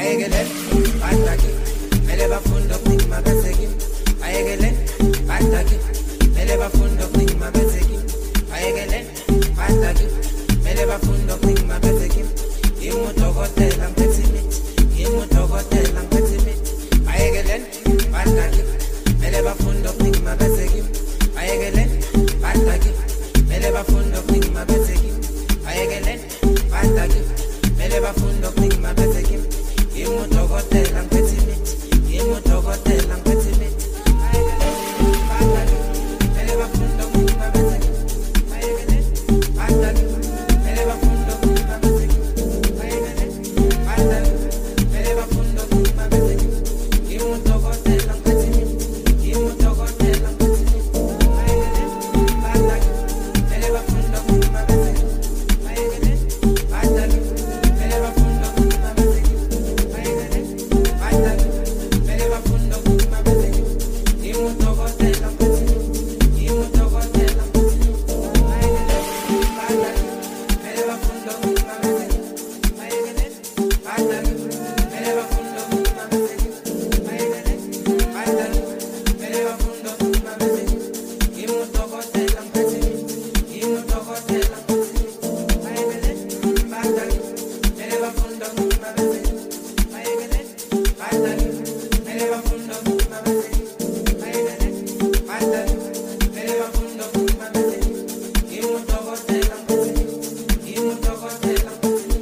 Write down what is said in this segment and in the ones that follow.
ayegelen ataki mele bafundo ning mabeseki ayegelen ataki mele bafundo ning mabeseki ayegelen ataki mele bafundo ning mabeseki imutokotela ngetsimi imutokotela ngetsimi ayegelen ataki mele bafundo ning mabeseki ayegelen ataki mele bafundo ning mabeseki ayegelen ataki mele bafundo ning mabeseki imutokotela ngetsimi imutokotela ngetsimi ayegelen ataki mele bafundo ning mabeseki ayegelen ataki mele bafundo ning mabeseki ayegelen ataki mele bafundo ning mabeseki imutokotela ngetsimi imutokotela ngetsimi ayegelen ataki mele bafundo ning mabeseki ayegelen ataki mele bafundo ning mabeseki ayegelen ataki mele bafundo ning mabeseki imutokotela ngetsimi imutokotela ngetsimi ayegelen ataki mele bafundo ning mabeseki ayegelen ataki mele bafundo ning mabeseki ayegelen ataki mele bafundo ning mabeseki imutokotela ngetsimi imutokotela ngetsimi ayegelen ataki mele bafundo ning mabeseki ayegelen ataki mele bafundo ning mabeseki ayegelen ataki mele bafundo ning mabeseki imutokotela ngetsimi imutokotela ngetsimi.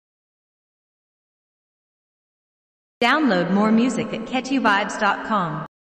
Download more music at catchyvibes.com.